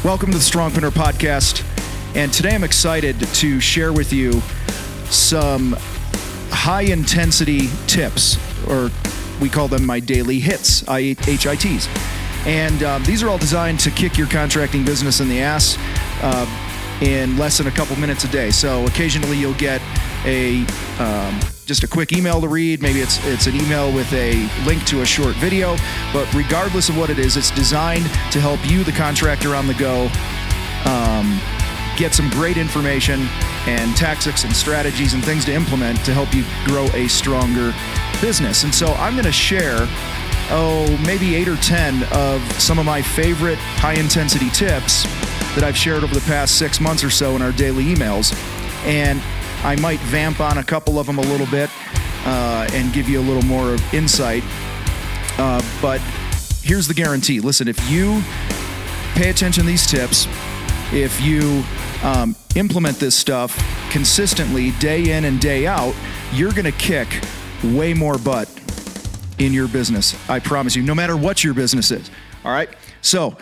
Welcome to the Strongpreneur Podcast, and today I'm excited to share with you some high-intensity tips, or we call them my daily hits, HITs. And these are all designed to kick your contracting business in the ass in less than a couple minutes a day. So occasionally you'll get just a quick email to read. Maybe it's an email with a link to a short video, but regardless of what it is, it's designed to help you, the contractor on the go, get some great information and tactics and strategies and things to implement to help you grow a stronger business. And so I'm going to share, maybe 8 or 10 of some of my favorite high-intensity tips that I've shared over the past 6 months or so in our daily emails. And I might vamp on a couple of them a little bit and give you a little more insight. But here's the guarantee. Listen, if you pay attention to these tips, if you implement this stuff consistently day in and day out, you're going to kick way more butt in your business. I promise you, no matter what your business is. All right. So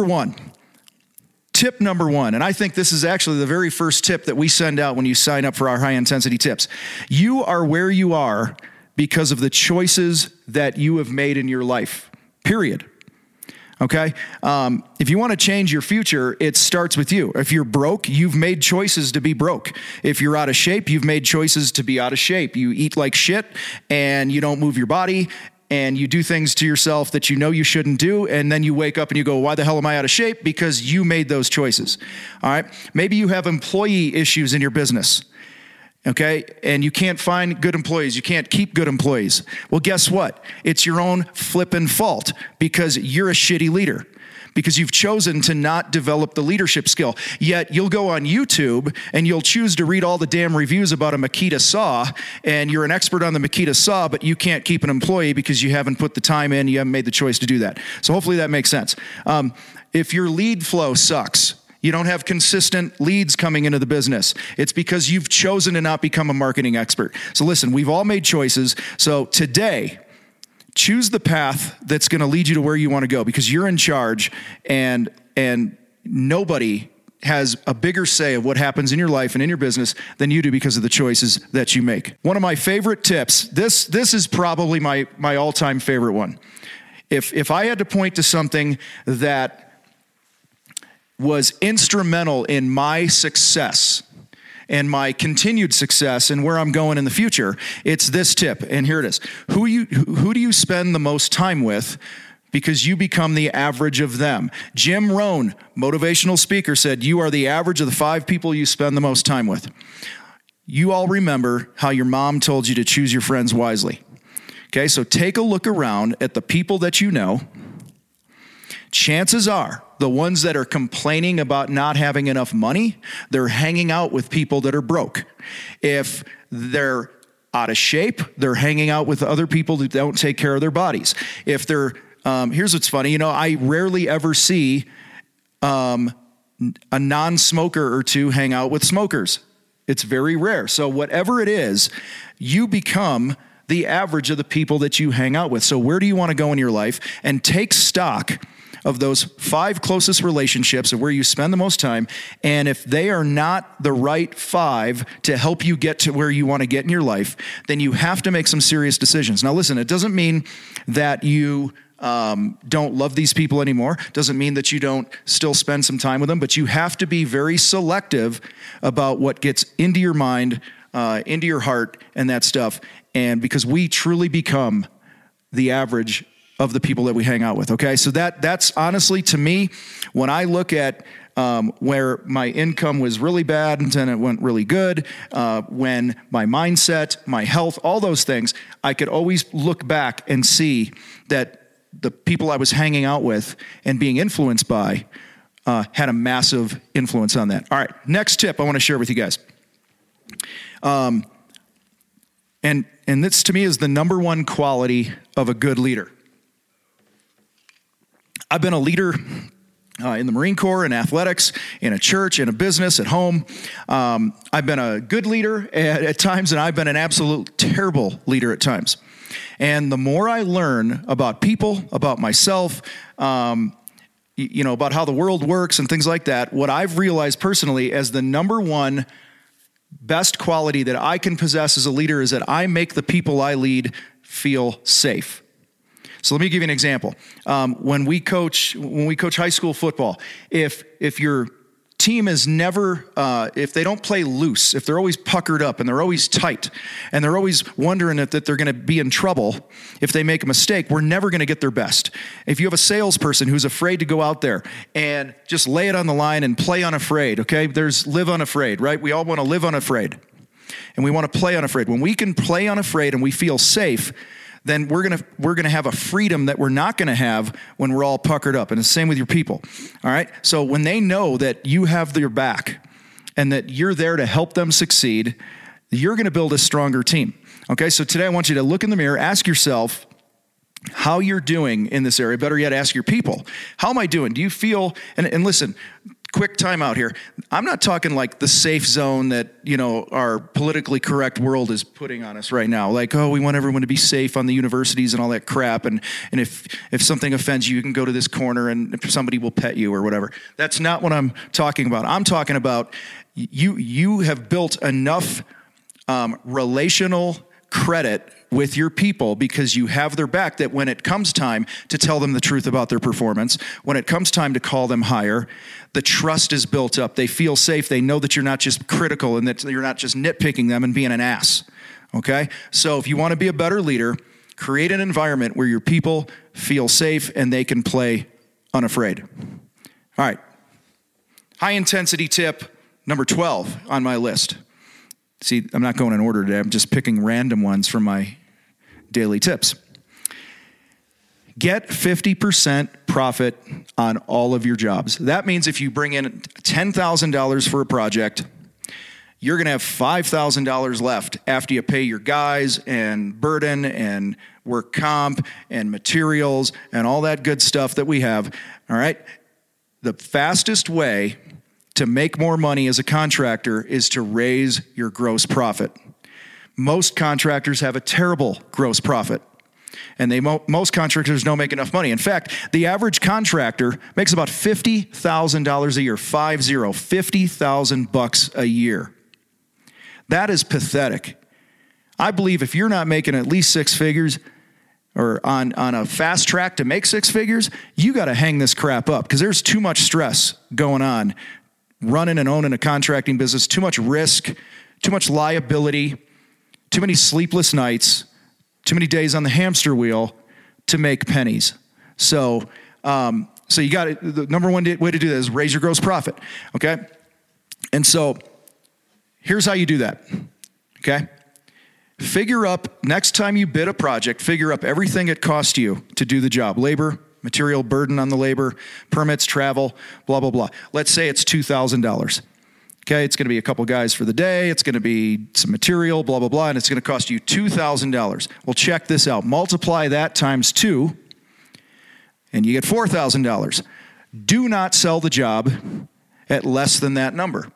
tip number one, and I think this is actually the very first tip that we send out when you sign up for our high-intensity tips. You are where you are because of the choices that you have made in your life, period. Okay? If you want to change your future, it starts with you. If you're broke, you've made choices to be broke. If you're out of shape, you've made choices to be out of shape. You eat like shit, and you don't move your body, and you do things to yourself that you know you shouldn't do, and then you wake up and you go, why the hell am I out of shape? Because you made those choices, all right? Maybe you have employee issues in your business, okay? And you can't find good employees. You can't keep good employees. Well, guess what? It's your own flippin' fault because you're a shitty leader, because you've chosen to not develop the leadership skill. Yet you'll go on YouTube and you'll choose to read all the damn reviews about a Makita saw, and you're an expert on the Makita saw, but you can't keep an employee because you haven't put the time in, you haven't made the choice to do that. So hopefully that makes sense. If your lead flow sucks, you don't have consistent leads coming into the business, it's because you've chosen to not become a marketing expert. So listen, we've all made choices. So today, choose the path that's going to lead you to where you want to go, because you're in charge, and nobody has a bigger say of what happens in your life and in your business than you do because of the choices that you make. One of my favorite tips, this is probably my all-time favorite one. If I had to point to something that was instrumental in my success and my continued success and where I'm going in the future, it's this tip. And here it is. Who do you spend the most time with? Because you become the average of them. Jim Rohn, motivational speaker, said, you are the average of the 5 people you spend the most time with. You all remember how your mom told you to choose your friends wisely. Okay, so take a look around at the people that you know. Chances are, the ones that are complaining about not having enough money, they're hanging out with people that are broke. If they're out of shape, they're hanging out with other people who don't take care of their bodies. If they're, here's what's funny, I rarely ever see a non-smoker or two hang out with smokers. It's very rare. So whatever it is, you become the average of the people that you hang out with. So where do you want to go in your life? And take stock of those 5 closest relationships of where you spend the most time. And if they are not the right 5 to help you get to where you want to get in your life, then you have to make some serious decisions. Now, listen, it doesn't mean that you don't love these people anymore. Doesn't mean that you don't still spend some time with them, but you have to be very selective about what gets into your mind, into your heart, and that stuff. And because we truly become the average of the people that we hang out with, okay? So that's honestly, to me, when I look at where my income was really bad and then it went really good, when my mindset, my health, all those things, I could always look back and see that the people I was hanging out with and being influenced by had a massive influence on that. All right, next tip I want to share with you guys. And this, to me, is the number one quality of a good leader. I've been a leader in the Marine Corps, in athletics, in a church, in a business, at home. I've been a good leader at times, and I've been an absolute terrible leader at times. And the more I learn about people, about myself, about how the world works and things like that, what I've realized personally as the number one best quality that I can possess as a leader is that I make the people I lead feel safe. So let me give you an example. When we coach high school football, if your team is never, if they don't play loose, if they're always puckered up and they're always tight and they're always wondering that they're going to be in trouble if they make a mistake, we're never going to get their best. If you have a salesperson who's afraid to go out there and just lay it on the line and play unafraid, okay? There's live unafraid, right? We all want to live unafraid and we want to play unafraid. When we can play unafraid and we feel safe, then we're gonna have a freedom that we're not gonna have when we're all puckered up. And it's the same with your people. All right. So when they know that you have their back and that you're there to help them succeed, you're gonna build a stronger team. Okay. So today I want you to look in the mirror, ask yourself how you're doing in this area. Better yet, ask your people, how am I doing? Do you feel, and listen, quick time out here. I'm not talking like the safe zone that, our politically correct world is putting on us right now. Like, oh, we want everyone to be safe on the universities and all that crap. And if something offends you, you can go to this corner and somebody will pet you or whatever. That's not what I'm talking about. I'm talking about you have built enough relational credit with your people because you have their back that when it comes time to tell them the truth about their performance, when it comes time to call them higher, the trust is built up. They feel safe. They know that you're not just critical and that you're not just nitpicking them and being an ass. Okay? So if you want to be a better leader, create an environment where your people feel safe and they can play unafraid. All right. High intensity tip number 12 on my list. See, I'm not going in order today. I'm just picking random ones from my daily tips. Get 50% profit on all of your jobs. That means if you bring in $10,000 for a project, you're going to have $5,000 left after you pay your guys and burden and work comp and materials and all that good stuff that we have. All right. The fastest way to make more money as a contractor is to raise your gross profit. Most contractors have a terrible gross profit, and most contractors don't make enough money. In fact, the average contractor makes about $50,000 a year, $50,000 a year. That is pathetic. I believe if you're not making at least six figures or on a fast track to make six figures, you got to hang this crap up because there's too much stress going on running and owning a contracting business, too much risk, too much liability, too many sleepless nights, too many days on the hamster wheel to make pennies. So you got it. The number one way to do that is raise your gross profit. Okay. And so here's how you do that. Okay. Figure up next time you bid a project, figure up everything it cost you to do the job. Labor, material burden on the labor, permits, travel, blah, blah, blah. Let's say it's $2,000. Okay, it's going to be a couple guys for the day. It's going to be some material, blah, blah, blah, and it's going to cost you $2,000. Well, check this out. Multiply that times 2, and you get $4,000. Do not sell the job at less than that number.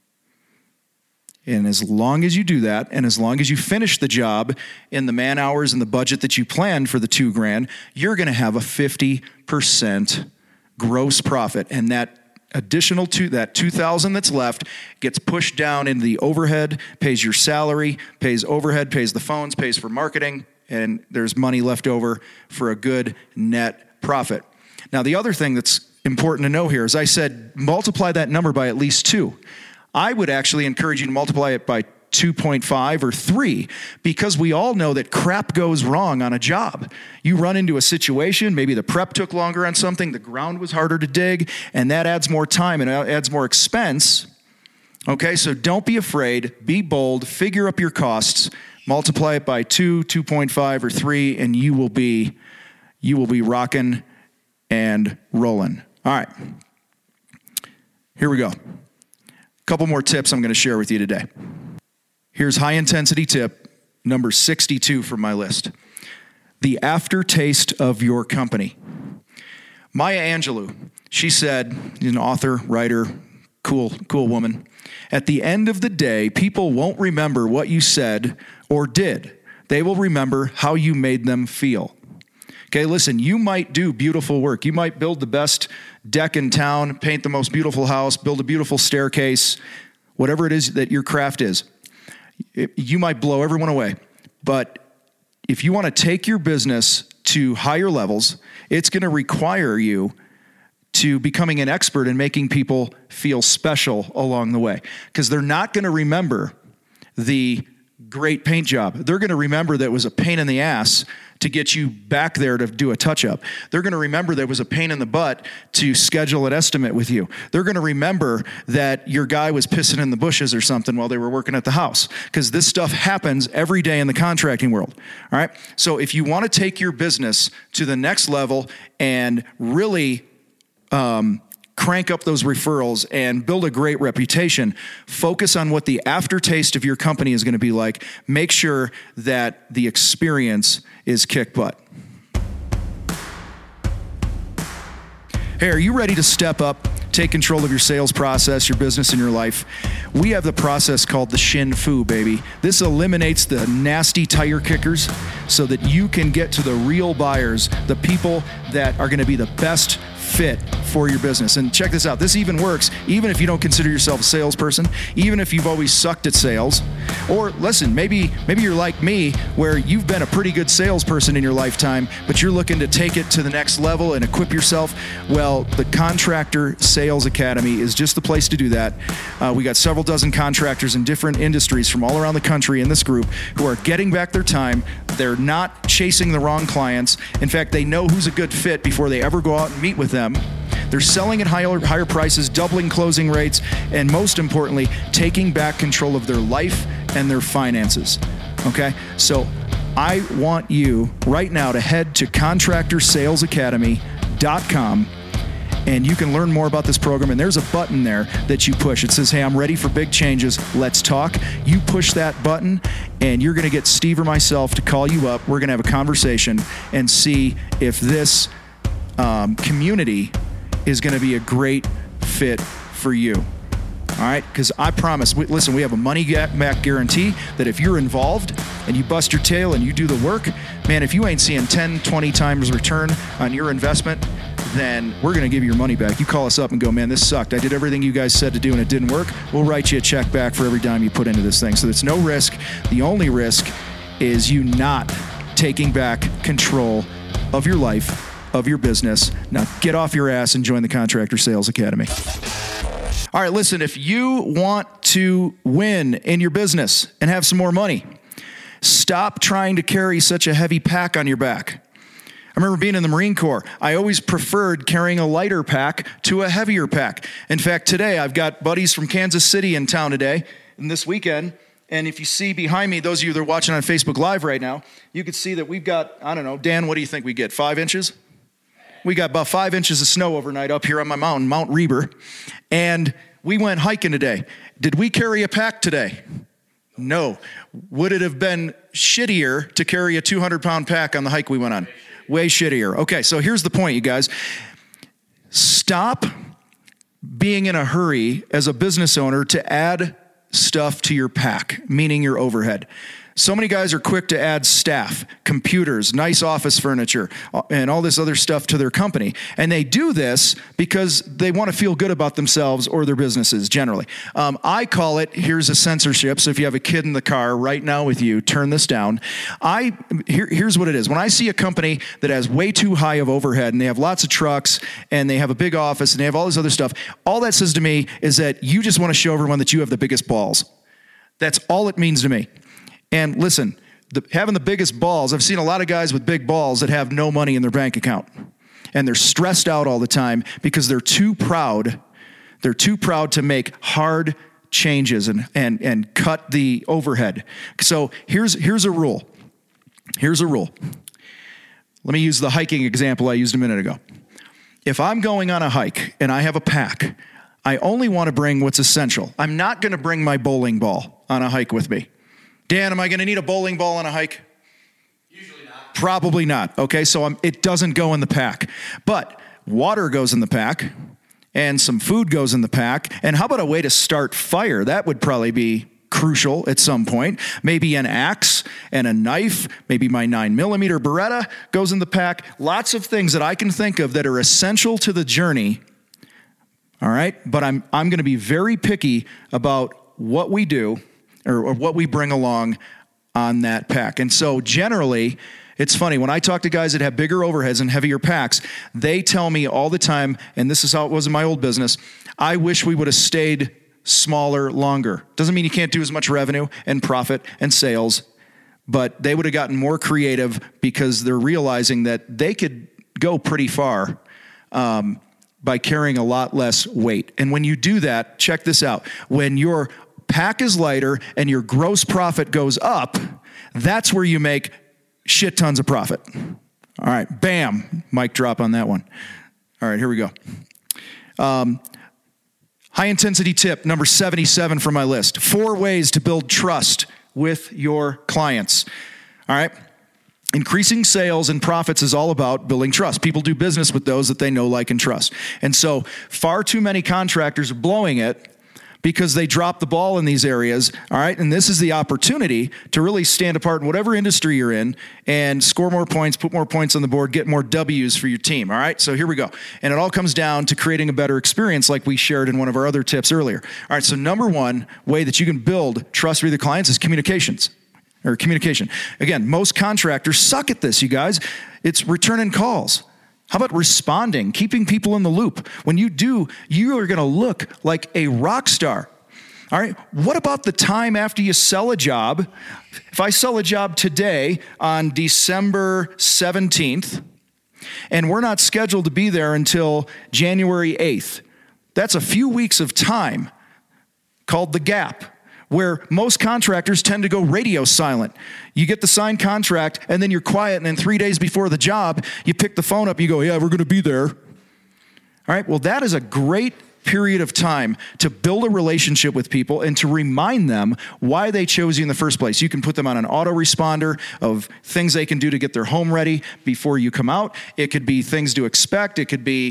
And as long as you do that, and as long as you finish the job in the man hours and the budget that you planned for the $2,000, you're going to have a 50% gross profit. And that additional that $2,000 that's left gets pushed down into the overhead, pays your salary, pays overhead, pays the phones, pays for marketing, and there's money left over for a good net profit. Now, the other thing that's important to know here is I said multiply that number by at least 2. I would actually encourage you to multiply it by 2.5 or 3 because we all know that crap goes wrong on a job. You run into a situation, maybe the prep took longer on something, the ground was harder to dig, and that adds more time and adds more expense. Okay, so don't be afraid, be bold, figure up your costs, multiply it by 2, 2.5 or 3, and you will be rocking and rolling. All right, here we go. Couple more tips I'm going to share with you today. Here's high intensity tip number 62 from my list. The aftertaste of your company. Maya Angelou, she said, an author, writer, cool woman. At the end of the day, people won't remember what you said or did. They will remember how you made them feel. Okay, listen, you might do beautiful work. You might build the best deck in town, paint the most beautiful house, build a beautiful staircase, whatever it is that your craft is. You might blow everyone away. But if you want to take your business to higher levels, it's going to require you to becoming an expert in making people feel special along the way. Because they're not going to remember the great paint job. They're going to remember that it was a pain in the ass to get you back there to do a touch-up. They're going to remember that it was a pain in the butt to schedule an estimate with you. They're going to remember that your guy was pissing in the bushes or something while they were working at the house, because this stuff happens every day in the contracting world. All right? So if you want to take your business to the next level and really crank up those referrals and build a great reputation, focus on what the aftertaste of your company is going to be like. Make sure that the experience is kick butt. Hey, are you ready to step up, take control of your sales process, your business, and your life? We have the process called the Shin Fu, baby. This eliminates the nasty tire kickers so that you can get to the real buyers, the people that are going to be the best fit for your business. And check this out. This even works even if you don't consider yourself a salesperson, even if you've always sucked at sales. Or listen, maybe you're like me, where you've been a pretty good salesperson in your lifetime, but you're looking to take it to the next level and equip yourself. Well, the Contractor Sales Academy is just the place to do that. We got several dozen contractors in different industries from all around the country in this group who are getting back their time. They're not chasing the wrong clients. In fact, they know who's a good fit before they ever go out and meet with them. They're selling at higher prices, doubling closing rates, and most importantly, taking back control of their life and their finances. Okay? So I want you right now to head to contractorsalesacademy.com, and you can learn more about this program. And there's a button there that you push. It says, hey, I'm ready for big changes. Let's talk. You push that button, and you're going to get Steve or myself to call you up. We're going to have a conversation and see if this community is going to be a great fit for you. All right? Because I promise, listen, we have a money back guarantee that if you're involved and you bust your tail and you do the work, man, if you ain't seeing 10, 20 times return on your investment, then we're going to give you your money back. You call us up and go, man, this sucked. I did everything you guys said to do and it didn't work. We'll write you a check back for every dime you put into this thing. So there's no risk. The only risk is you not taking back control of your life, of your business. Now get off your ass and join the Contractor Sales Academy. All right, listen, if you want to win in your business and have some more money, stop trying to carry such a heavy pack on your back. I remember being in the Marine Corps. I always preferred carrying a lighter pack to a heavier pack. In fact, today I've got buddies from Kansas City in town today and this weekend. And if you see behind me, those of you that are watching on Facebook Live right now, you can see that we've got, I don't know, Dan, what do you think we get, 5 inches? We got about 5 inches of snow overnight up here on my mountain, Mount Reber. And we went hiking today. Did we carry a pack today? No. Would it have been shittier to carry a 200-pound pack on the hike we went on? Way shittier. Okay, so here's the point, you guys. Stop being in a hurry as a business owner to add stuff to your pack, meaning your overhead. So many guys are quick to add staff, computers, nice office furniture, and all this other stuff to their company. And they do this because they want to feel good about themselves or their businesses generally. I call it, here's a censorship. So if you have a kid in the car right now with you, turn this down. Here's what it is. When I see a company that has way too high of overhead and they have lots of trucks and they have a big office and they have all this other stuff, all that says to me is that you just want to show everyone that you have the biggest balls. That's all it means to me. And listen, having the biggest balls, I've seen a lot of guys with big balls that have no money in their bank account. And they're stressed out all the time because they're too proud. They're too proud to make hard changes and cut the overhead. So here's a rule. Here's a rule. Let me use the hiking example I used a minute ago. If I'm going on a hike and I have a pack, I only want to bring what's essential. I'm not going to bring my bowling ball on a hike with me. Dan, am I going to need a bowling ball on a hike? Usually not. Probably not. Okay, so it doesn't go in the pack. But water goes in the pack, and some food goes in the pack. And how about a way to start fire? That would probably be crucial at some point. Maybe an axe and a knife, maybe my 9mm Beretta goes in the pack. Lots of things that I can think of that are essential to the journey. All right, but I'm going to be very picky about what we do or what we bring along on that pack. And so generally, it's funny, when I talk to guys that have bigger overheads and heavier packs, they tell me all the time, and this is how it was in my old business, I wish we would have stayed smaller longer. Doesn't mean you can't do as much revenue and profit and sales, but they would have gotten more creative because they're realizing that they could go pretty far by carrying a lot less weight. And when you do that, check this out. When your pack is lighter and your gross profit goes up, that's where you make shit tons of profit. All right, bam, mic drop on that one. All right, here we go. High intensity tip number 77 from my list. 4 ways to build trust with your clients. All right. Increasing sales and profits is all about building trust. People do business with those that they know, like, and trust. And so far too many contractors are blowing it because they drop the ball in these areas, all right? And this is the opportunity to really stand apart in whatever industry you're in and score more points, put more points on the board, get more W's for your team, all right? So here we go. And it all comes down to creating a better experience like we shared in one of our other tips earlier. All right, so number 1 way that you can build trust with your clients is communication. Again, most contractors suck at this, you guys. It's returning calls. How about responding, keeping people in the loop? When you do, you are going to look like a rock star. All right. What about the time after you sell a job? If I sell a job today on December 17th, and we're not scheduled to be there until January 8th, that's a few weeks of time called the gap, where most contractors tend to go radio silent. You get the signed contract, and then you're quiet, and then 3 days before the job, you pick the phone up, you go, yeah, we're going to be there. All right, well, that is a great period of time to build a relationship with people and to remind them why they chose you in the first place. You can put them on an autoresponder of things they can do to get their home ready before you come out. It could be things to expect. It could be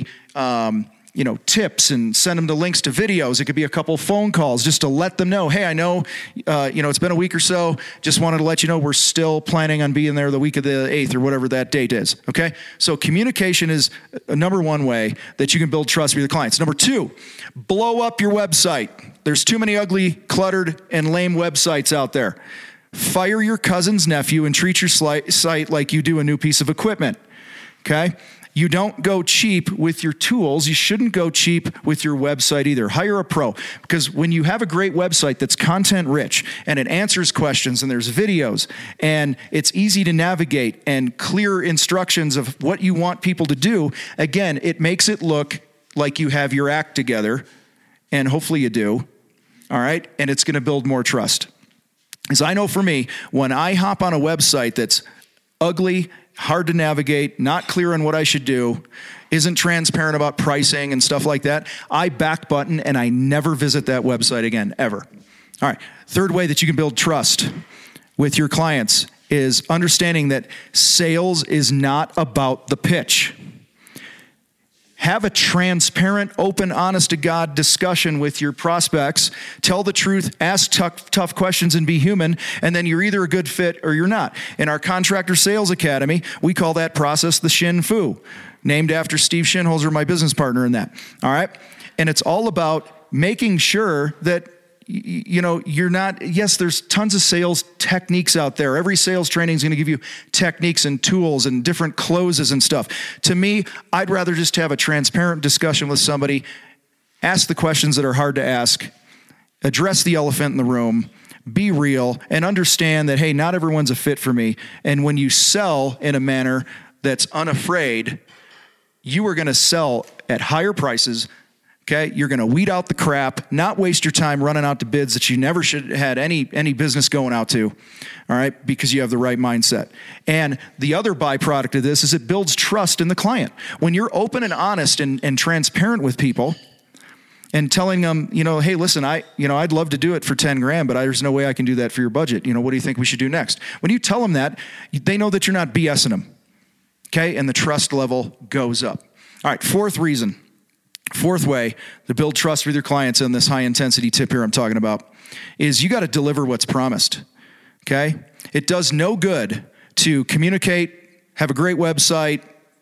tips, and send them the links to videos. It could be a couple phone calls just to let them know, hey, I know, it's been a week or so. Just wanted to let you know we're still planning on being there the week of the 8th or whatever that date is. Okay. So communication is a number 1 way that you can build trust with your clients. Number 2, blow up your website. There's too many ugly, cluttered, and lame websites out there. Fire your cousin's nephew and treat your site like you do a new piece of equipment. Okay. You don't go cheap with your tools. You shouldn't go cheap with your website either. Hire a pro, because when you have a great website that's content rich and it answers questions and there's videos and it's easy to navigate and clear instructions of what you want people to do, again, it makes it look like you have your act together, and hopefully you do. All right. And it's going to build more trust. Because I know for me, when I hop on a website that's ugly, hard to navigate, not clear on what I should do, isn't transparent about pricing and stuff like that, I back button and I never visit that website again, ever. All right. 3rd way that you can build trust with your clients is understanding that sales is not about the pitch. Have a transparent, open, honest-to-God discussion with your prospects. Tell the truth, ask tough questions, and be human, and then you're either a good fit or you're not. In our Contractor Sales Academy, we call that process the Shin Fu, named after Steve Shinholzer, my business partner in that. All right? And it's all about making sure that you're not, yes, there's tons of sales techniques out there. Every sales training is going to give you techniques and tools and different closes and stuff. To me, I'd rather just have a transparent discussion with somebody, ask the questions that are hard to ask, address the elephant in the room, be real, and understand that, hey, not everyone's a fit for me. And when you sell in a manner that's unafraid, you are going to sell at higher prices. Okay, you're going to weed out the crap, not waste your time running out to bids that you never should have had any business going out to, all right, because you have the right mindset. And the other byproduct of this is it builds trust in the client. When you're open and honest and transparent with people and telling them, hey, listen, I'd love to do it for 10 grand, but there's no way I can do that for your budget. What do you think we should do next? When you tell them that, they know that you're not BSing them, okay, and the trust level goes up. All right, 4th reason Fourth way to build trust with your clients in this high intensity tip here I'm talking about is you got to deliver what's promised. Okay? It does no good to communicate, have a great website,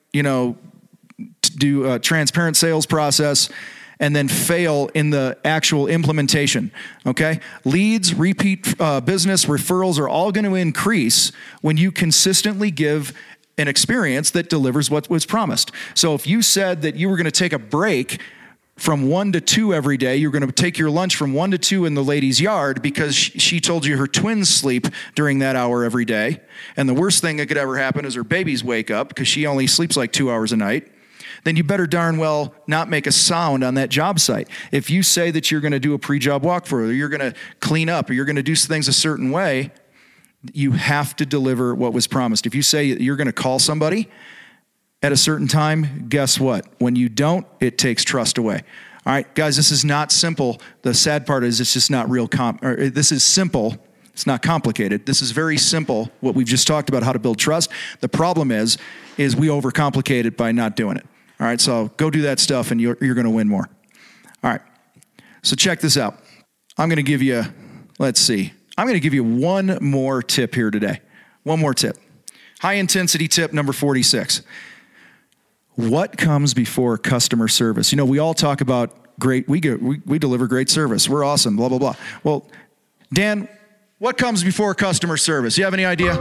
do a transparent sales process, and then fail in the actual implementation, okay? Leads, repeat business, referrals are all going to increase when you consistently give an experience that delivers what was promised. So if you said that you were going to take a break from 1 to 2 every day, you're going to take your lunch from 1 to 2 in the lady's yard because she told you her twins sleep during that hour every day, and the worst thing that could ever happen is her babies wake up because she only sleeps like 2 hours a night, then you better darn well not make a sound on that job site. If you say that you're going to do a pre-job walk for her, or you're going to clean up, or you're going to do things a certain way, you have to deliver what was promised. If you say you're going to call somebody at a certain time, guess what? When you don't, it takes trust away. All right, guys, this is not simple. The sad part is it's just not real this is simple. It's not complicated. This is very simple, what we've just talked about, how to build trust. The problem is we overcomplicate it by not doing it. All right, so go do that stuff and you're going to win more. All right, so check this out. I'm going to give you, one more tip here today. One more tip. High intensity tip number 46. What comes before customer service? We all talk about we deliver great service. We're awesome, blah, blah, blah. Well, Dan, what comes before customer service? You have any idea?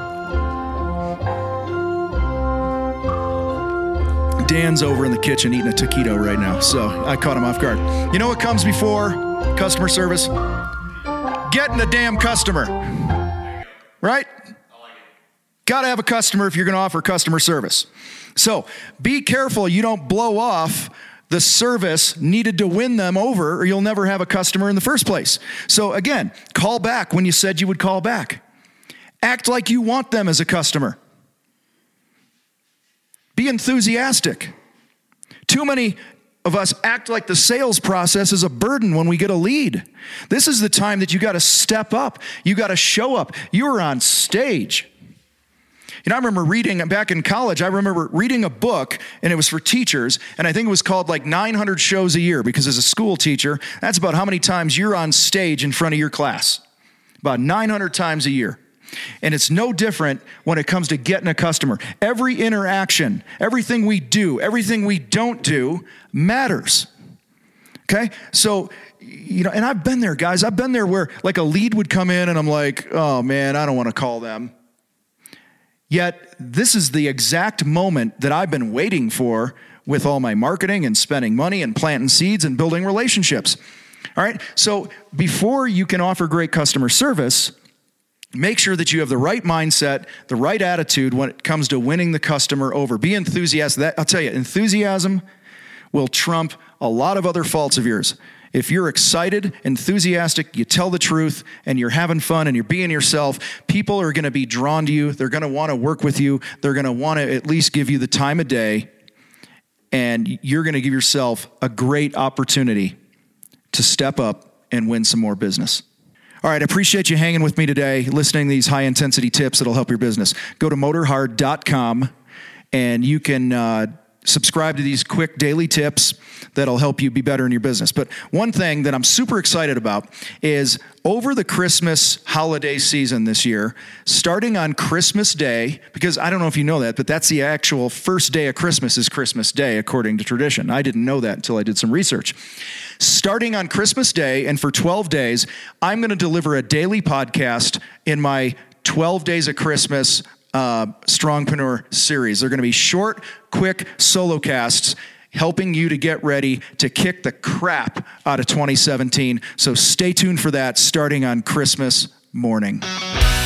Dan's over in the kitchen eating a taquito right now, so I caught him off guard. You know what comes before customer service? Getting a damn customer, right? Got to have a customer if you're going to offer customer service. So be careful you don't blow off the service needed to win them over, or you'll never have a customer in the first place. So again, call back when you said you would call back. Act like you want them as a customer. Be enthusiastic. Too many of us act like the sales process is a burden when we get a lead. This is the time that you got to step up. You got to show up. You're on stage. I remember back in college, I remember reading a book, and it was for teachers, and I think it was called like 900 Shows a Year, because as a school teacher, that's about how many times you're on stage in front of your class. About 900 times a year. And it's no different when it comes to getting a customer. Every interaction, everything we do, everything we don't do matters. Okay? So, and I've been there, guys. I've been there where like a lead would come in and I'm like, oh man, I don't want to call them. Yet this is the exact moment that I've been waiting for with all my marketing and spending money and planting seeds and building relationships. All right? So before you can offer great customer service, make sure that you have the right mindset, the right attitude when it comes to winning the customer over. Be enthusiastic. I'll tell you, enthusiasm will trump a lot of other faults of yours. If you're excited, enthusiastic, you tell the truth, and you're having fun, and you're being yourself, people are going to be drawn to you. They're going to want to work with you. They're going to want to at least give you the time of day, and you're going to give yourself a great opportunity to step up and win some more business. All right, I appreciate you hanging with me today, listening to these high-intensity tips that'll help your business. Go to motorhard.com, and you can subscribe to these quick daily tips that'll help you be better in your business. But one thing that I'm super excited about is over the Christmas holiday season this year, starting on Christmas Day, because I don't know if you know that, but that's the actual first day of Christmas is Christmas Day, according to tradition. I didn't know that until I did some research. Starting on Christmas Day and for 12 days, I'm going to deliver a daily podcast in my 12 Days of Christmas Strongpreneur series. They're going to be short, quick solo casts helping you to get ready to kick the crap out of 2017. So stay tuned for that starting on Christmas morning.